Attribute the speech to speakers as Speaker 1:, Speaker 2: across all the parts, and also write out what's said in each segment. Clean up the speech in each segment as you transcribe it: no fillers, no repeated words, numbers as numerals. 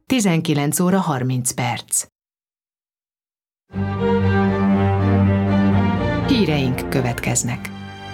Speaker 1: 19 óra 30 perc. Híreink következnek.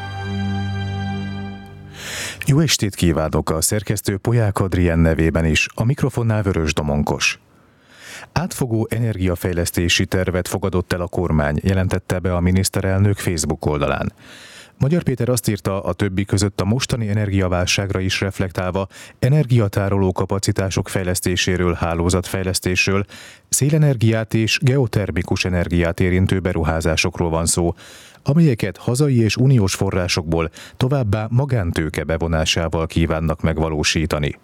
Speaker 2: Jó estét kívánok a szerkesztő Polyák Adrien nevében is, a mikrofonnál Vörös Domonkos. Átfogó energiafejlesztési tervet fogadott el a kormány, jelentette be a miniszterelnök Facebook oldalán. Magyar Péter azt írta, a többi között a mostani energiaválságra is reflektálva energiatároló kapacitások fejlesztéséről, hálózatfejlesztésről, szélenergiát és geotermikus energiát érintő beruházásokról van szó, amelyeket hazai és uniós forrásokból továbbá magántőke bevonásával kívánnak megvalósítani.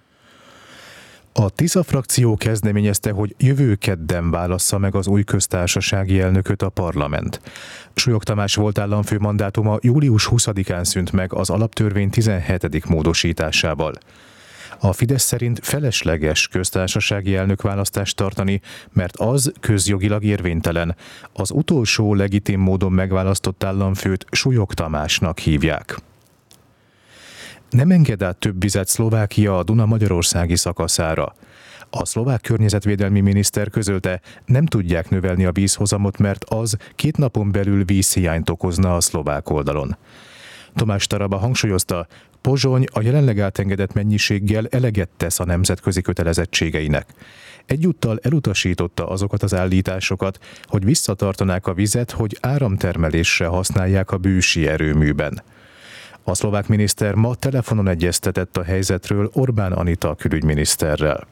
Speaker 2: A Tisza frakció kezdeményezte, hogy jövő kedden válassza meg az új köztársasági elnököt a parlament. Súlyog Tamás volt államfő mandátuma július 20-án szűnt meg az alaptörvény 17. módosításával. A Fidesz szerint felesleges köztársasági elnökválasztást tartani, mert az közjogilag érvénytelen. Az utolsó legitim módon megválasztott államfőt Súlyog Tamásnak hívják. Nem enged át több vizet Szlovákia a Duna magyarországi szakaszára. A szlovák környezetvédelmi miniszter közölte, nem tudják növelni a vízhozamot, mert az 2 napon belül vízhiányt okozna a szlovák oldalon. Tomás Taraba hangsúlyozta, Pozsony a jelenleg átengedett mennyiséggel eleget tesz a nemzetközi kötelezettségeinek. Egyúttal elutasította azokat az állításokat, hogy visszatartanák a vizet, hogy áramtermelésre használják a bűsi erőműben. A szlovák miniszter ma telefonon egyeztetett a helyzetről Orbán Anita külügyminiszterrel.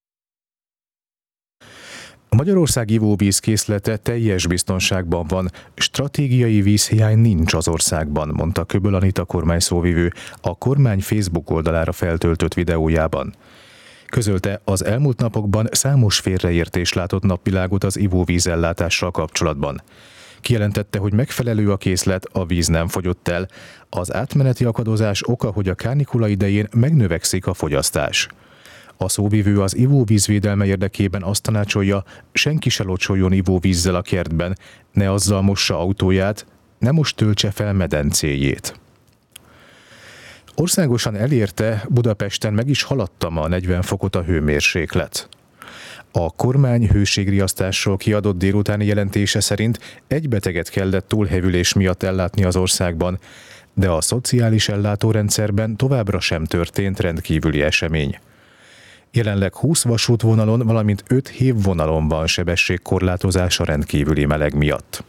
Speaker 2: A Magyarország ivóvíz készlete teljes biztonságban van, stratégiai vízhiány nincs az országban, mondta Köböl Anita kormányszóvivő a kormány Facebook oldalára feltöltött videójában. Közölte, az elmúlt napokban számos félreértés látott napvilágot az ivóvízellátással kapcsolatban. Kijelentette, hogy megfelelő a készlet, a víz nem fogyott el. Az átmeneti akadozás oka, hogy a kánikula idején megnövekszik a fogyasztás. A szóvivő az ivóvíz védelme érdekében azt tanácsolja, senki se locsoljon ivóvízzel a kertben, ne azzal mossa autóját, ne most töltse fel medencéjét. Országosan elérte, Budapesten meg is haladta ma 40 fokot a hőmérséklet. A kormány hőségriasztásról kiadott délutáni jelentése szerint egy beteget kellett túlhevülés miatt ellátni az országban, de a szociális ellátórendszerben továbbra sem történt rendkívüli esemény. Jelenleg 20 vasútvonalon, valamint 5 hévvonalon van sebességkorlátozás a rendkívüli meleg miatt.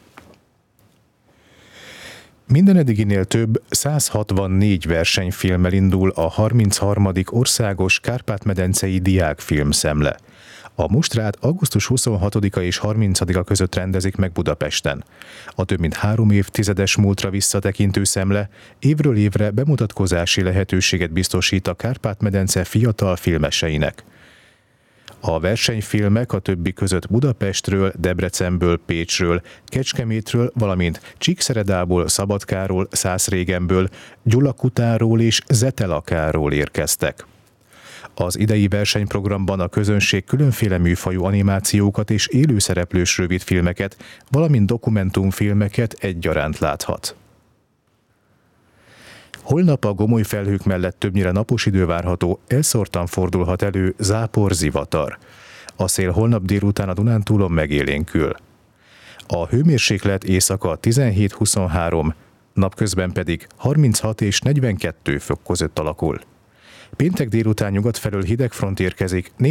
Speaker 2: Minden eddiginél több 164 versenyfilmmel indul a 33. országos Kárpát-medencei diákfilmszemle. A mustrát augusztus 26-a és 30-a között rendezik meg Budapesten. A több mint 3 évtizedes múltra visszatekintő szemle évről évre bemutatkozási lehetőséget biztosít a Kárpát-medence fiatal filmeseinek. A versenyfilmek a többi között Budapestről, Debrecenből, Pécsről, Kecskemétről, valamint Csíkszeredából, Szabadkáról, Szászrégenből, Gyulakutánról és Zetelakáról érkeztek. Az idei versenyprogramban a közönség különféle műfajú animációkat és élőszereplős rövidfilmeket, valamint dokumentumfilmeket egyaránt láthat. Holnap a gomoly felhők mellett többnyire napos idő várható, elszórtan fordulhat elő zápor-zivatar. A szél holnap délután a Dunántúlon megélénkül. A hőmérséklet éjszaka 17-23, napközben pedig 36 és 42 fok között alakul. Péntek délután nyugat felől hideg front érkezik,